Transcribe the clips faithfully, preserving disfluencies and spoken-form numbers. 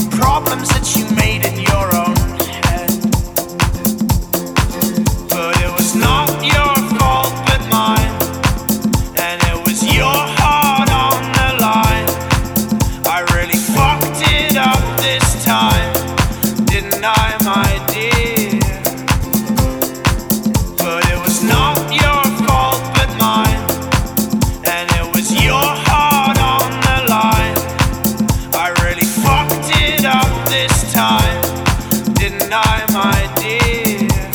problems that you made in your own head. But it was not your fault but mine, and it was your heart on the line. I really fucked it up this time, didn't I, my dear? But it was not your fault but mine, and it was your heart on the line. I really fucked it up this time, didn't I, my dear?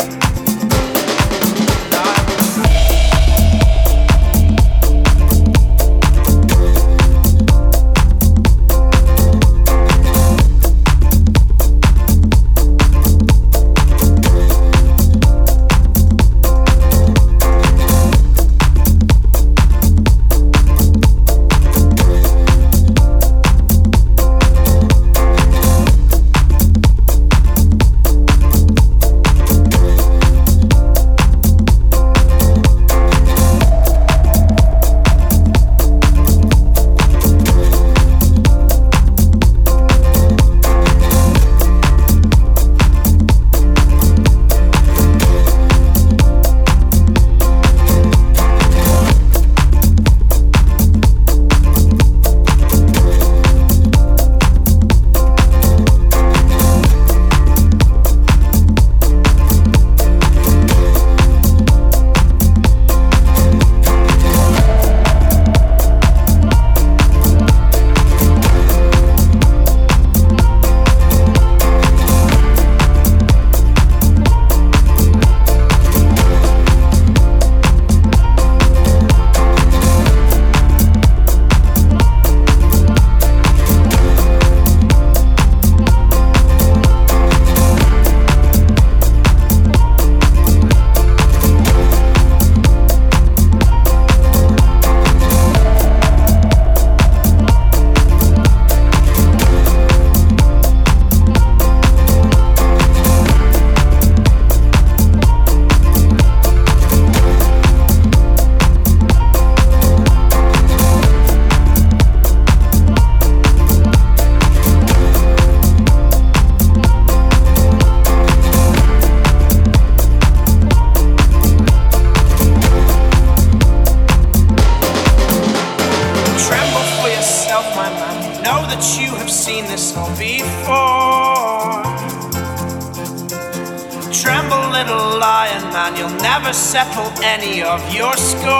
Settle any of your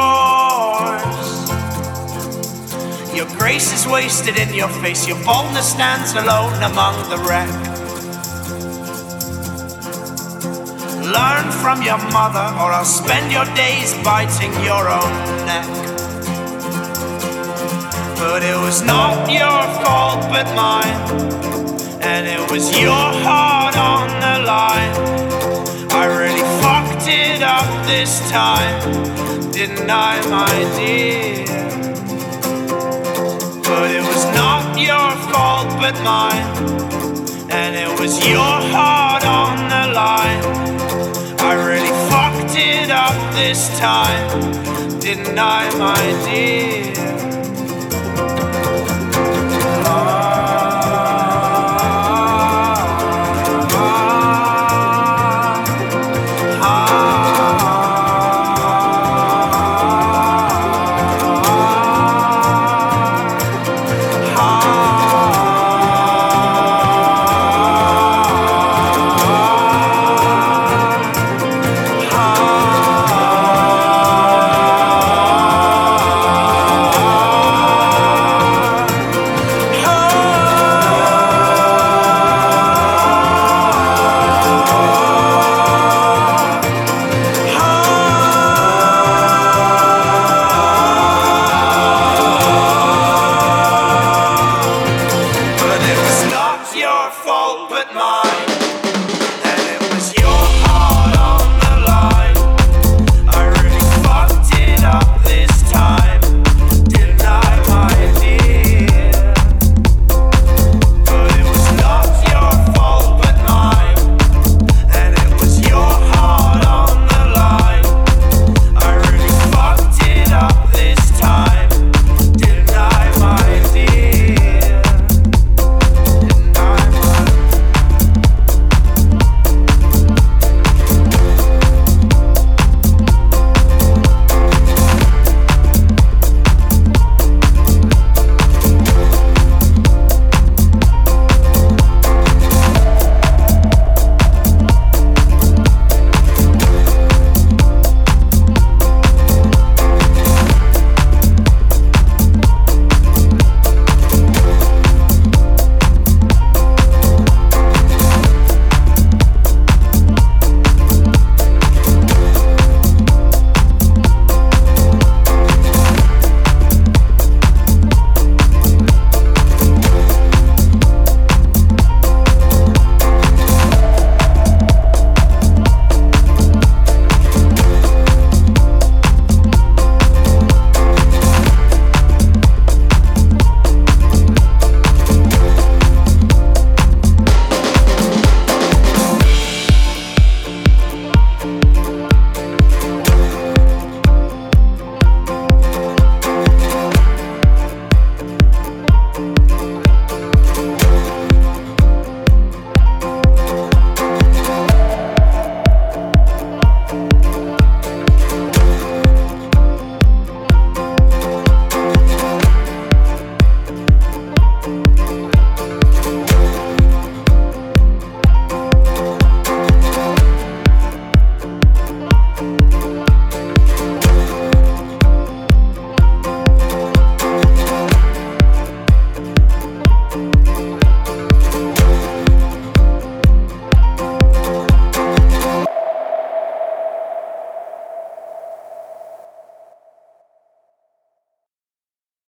scores. Your grace is wasted in your face, your boldness stands alone among the wreck. Learn from your mother, or I'll spend your days biting your own neck. But it was not your fault but mine, and it was your heart on the line. I really fucked it up this time, didn't I, my dear? But it was not your fault but mine, and it was your heart on the line. I really fucked it up this time, didn't I, my dear? Fault but mine.